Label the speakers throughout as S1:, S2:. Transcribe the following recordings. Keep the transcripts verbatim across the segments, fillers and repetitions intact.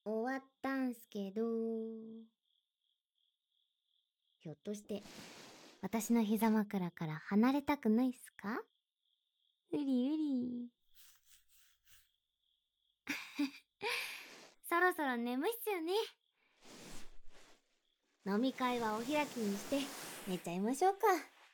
S1: 終わったんすけど、ひょっとして、私の膝枕から離れたくないっすか？うりうり。そろそろ眠いっすよね。飲み会はお開きにして寝ちゃいましょうか。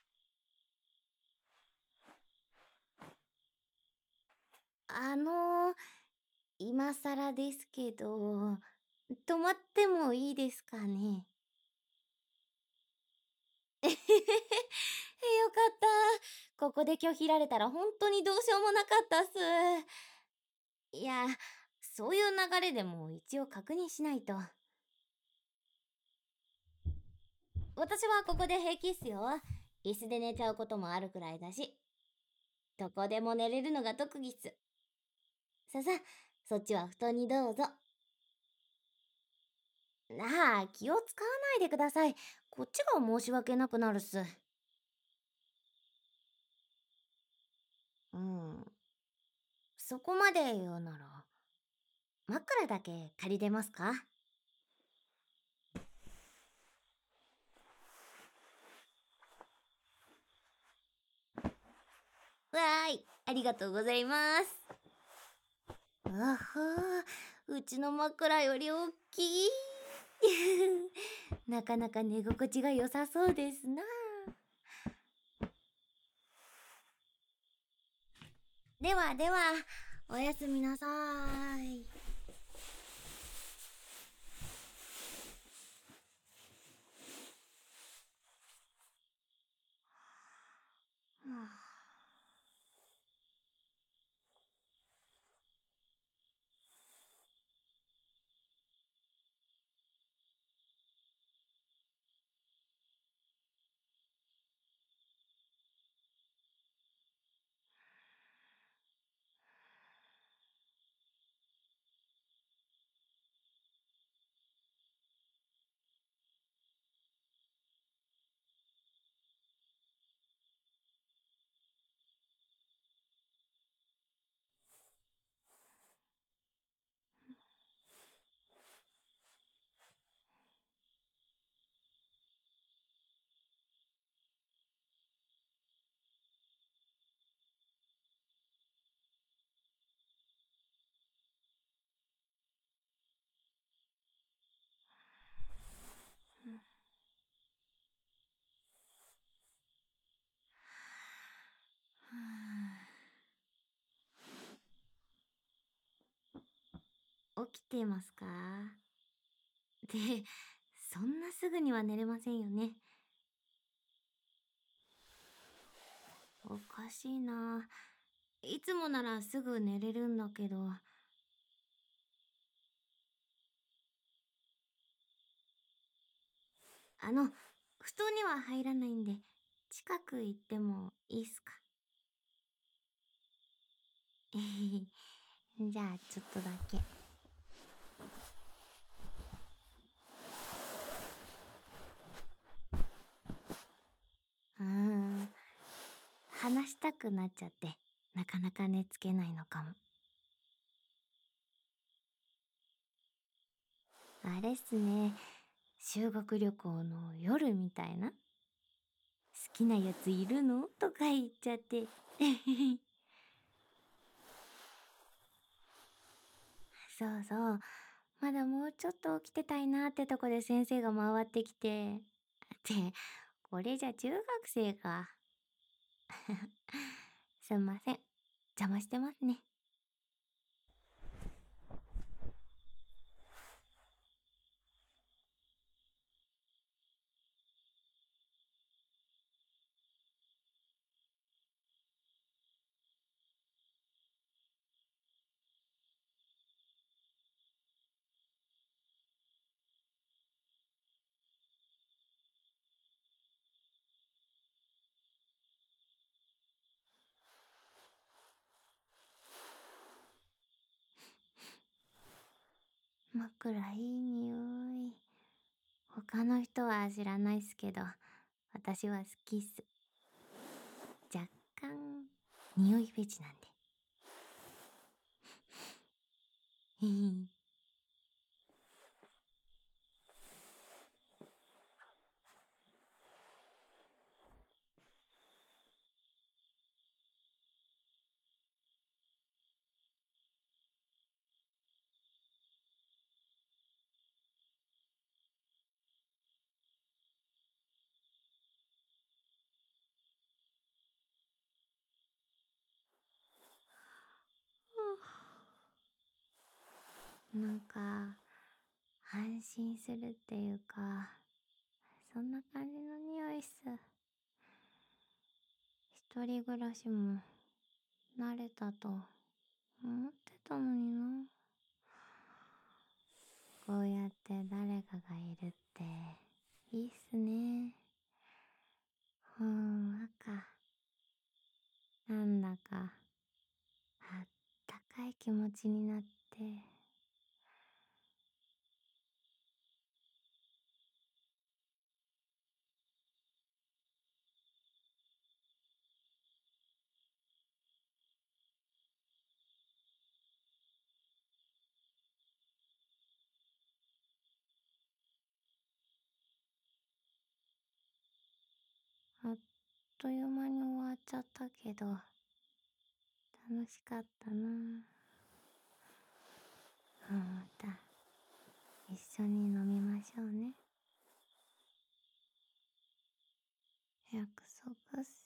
S1: あのー、今更ですけど、泊まってもいいですかね。えへへへ。よかった。ここで拒否られたら本当にどうしようもなかったっす。いや、そういう流れでも一応確認しないと。私はここで平気っすよ。椅子で寝ちゃうこともあるくらいだし。どこでも寝れるのが特技っす。ささ、そっちは布団にどうぞ。なあ、気を使わないでください。こっちが申し訳なくなるっす。うん。そこまで言うなら、枕だけ借りれますか？わーい、ありがとうございます。あはー、うちの枕より大きい。なかなか寝心地が良さそうですな。ではでは、おやすみなさーい。はあ。起きてますか？で、そんなすぐには寝れませんよね。おかしいな。いつもならすぐ寝れるんだけど。あの、布団には入らないんで、近く行ってもいいっすか？えへへ。じゃあ、ちょっとだけ。うーん。話したくなっちゃって、なかなか寝つけないのかも。あれっすね。修学旅行の夜みたいな。好きなやついるのとか言っちゃって。そうそう。まだもうちょっと起きてたいなってとこで先生が回ってきて。って、これじゃ中学生か。すんません。邪魔してますね。枕いい匂い。他の人は知らないっすけど、私は好きっす。若干、匂いフェチなんで。へへ。 なんか、安心するっていうか、そんな感じの匂いっす。一人暮らしも慣れたと思ってたのにな。こうやって誰かがいるっていいっすね。ほんわか。なんだかあったかい気持ちになって。あっという間に終わっちゃったけど、楽しかったな。また一緒に飲みましょうね。約束っす。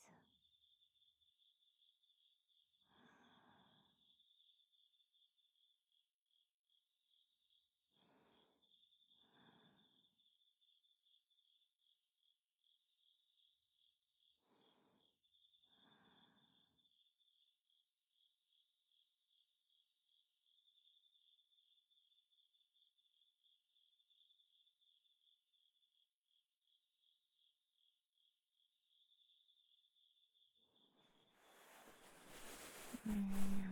S1: うん、